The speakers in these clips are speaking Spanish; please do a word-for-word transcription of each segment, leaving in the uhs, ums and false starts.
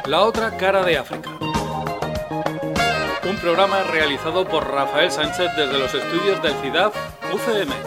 La otra cara de África. Un programa realizado por Rafael Sánchez desde los estudios del C I D A F U C M.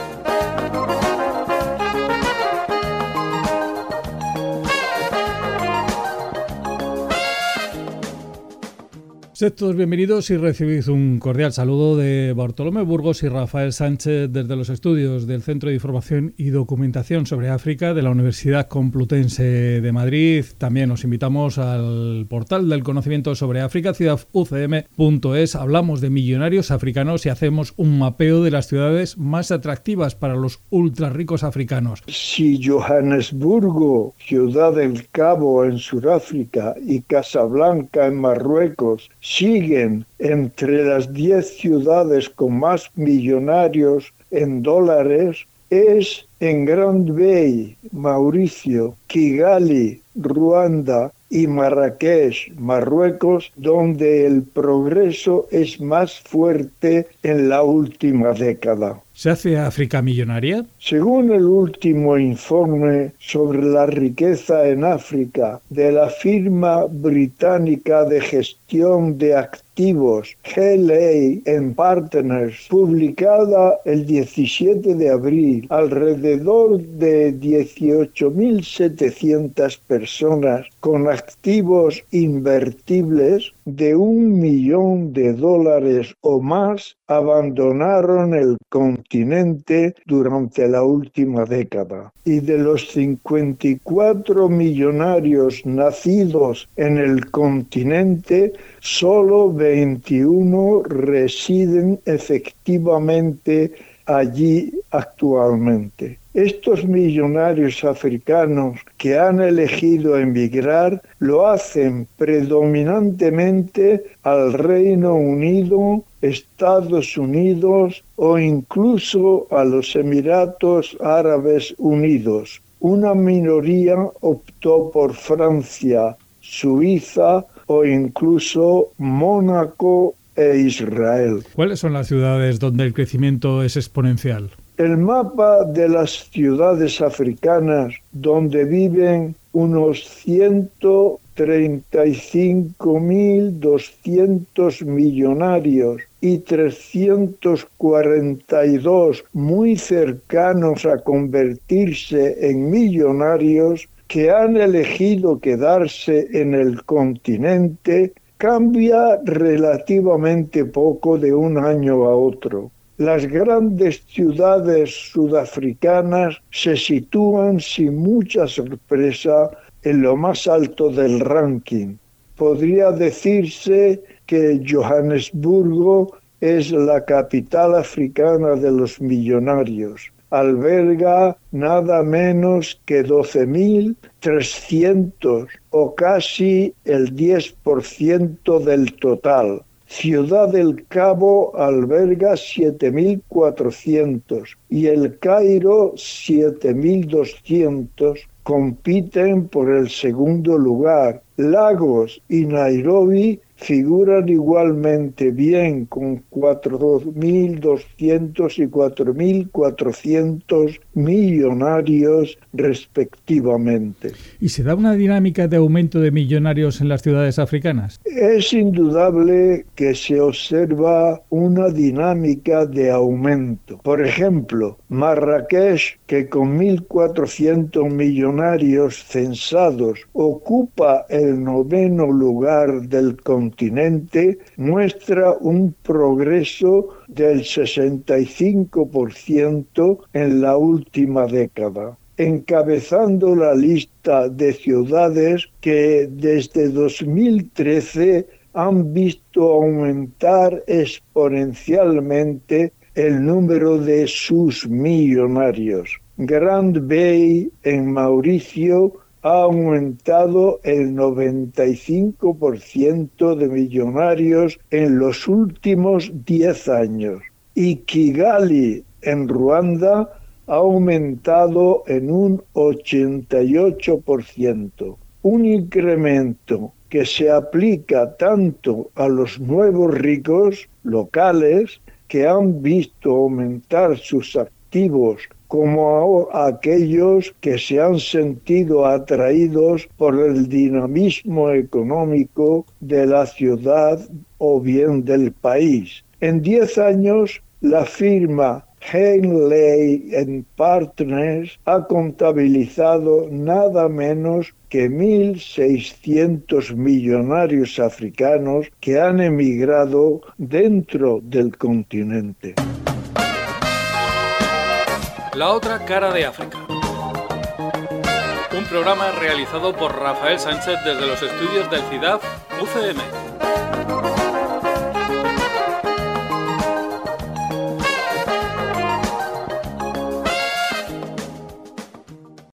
Sed todos bienvenidos y recibid un cordial saludo de Bartolomé Burgos y Rafael Sánchez desde los estudios del Centro de Información y Documentación sobre África de la Universidad Complutense de Madrid. También os invitamos al portal del conocimiento sobre África, C I D A F U C M punto es. Hablamos de millonarios africanos y hacemos un mapeo de las ciudades más atractivas para los ultra ricos africanos. Si Johannesburgo, Ciudad del Cabo en Sudáfrica y Casablanca en Marruecos siguen entre las diez ciudades con más millonarios en dólares, es en Grand Bay, Mauricio, Kigali, Ruanda y Marrakech, Marruecos, donde el progreso es más fuerte en la última década. ¿Se hace África millonaria? Según el último informe sobre la riqueza en África de la firma británica de gestión de activos G L A and Partners, publicada el diecisiete de abril, alrededor de dieciocho mil setecientas personas con activos invertibles de un millón de dólares o más abandonaron el continente durante la última década. Y de los cincuenta y cuatro millonarios nacidos en el continente, solo veintiuno residen efectivamente allí actualmente. Estos millonarios africanos que han elegido emigrar lo hacen predominantemente al Reino Unido, Estados Unidos o incluso a los Emiratos Árabes Unidos. Una minoría optó por Francia, Suiza o incluso Mónaco e Israel. ¿Cuáles son las ciudades donde el crecimiento es exponencial? El mapa de las ciudades africanas donde viven unos ciento treinta y cinco mil doscientos millonarios y trescientos cuarenta y dos muy cercanos a convertirse en millonarios que han elegido quedarse en el continente, cambia relativamente poco de un año a otro. Las grandes ciudades sudafricanas se sitúan sin mucha sorpresa en lo más alto del ranking. Podría decirse que Johannesburgo es la capital africana de los millonarios. Alberga nada menos que doce mil trescientos o casi el diez por ciento del total. Ciudad del Cabo alberga siete mil cuatrocientos y El Cairo siete mil doscientos compiten por el segundo lugar. Lagos y Nairobi figuran igualmente bien con cuatro mil doscientos y cuatro mil cuatrocientos millonarios respectivamente. ¿Y se da una dinámica de aumento de millonarios en las ciudades africanas? Es indudable que se observa una dinámica de aumento. Por ejemplo, Marrakech, que con mil cuatrocientos millonarios censados ocupa el noveno lugar del continente, muestra un progreso del sesenta y cinco por ciento en la última década, encabezando la lista de ciudades que desde dos mil trece han visto aumentar exponencialmente el número de sus millonarios. Grand Bay en Mauricio ha aumentado el noventa y cinco por ciento de millonarios en los últimos diez años y Kigali en Ruanda ha aumentado en un ochenta y ocho por ciento. Un incremento que se aplica tanto a los nuevos ricos locales que han visto aumentar sus activos como a aquellos que se han sentido atraídos por el dinamismo económico de la ciudad o bien del país. En diez años, la firma Henley and Partners ha contabilizado nada menos que mil seiscientos millonarios africanos que han emigrado dentro del continente. La otra cara de África. Un programa realizado por Rafael Sánchez desde los estudios del C I D A F U C M.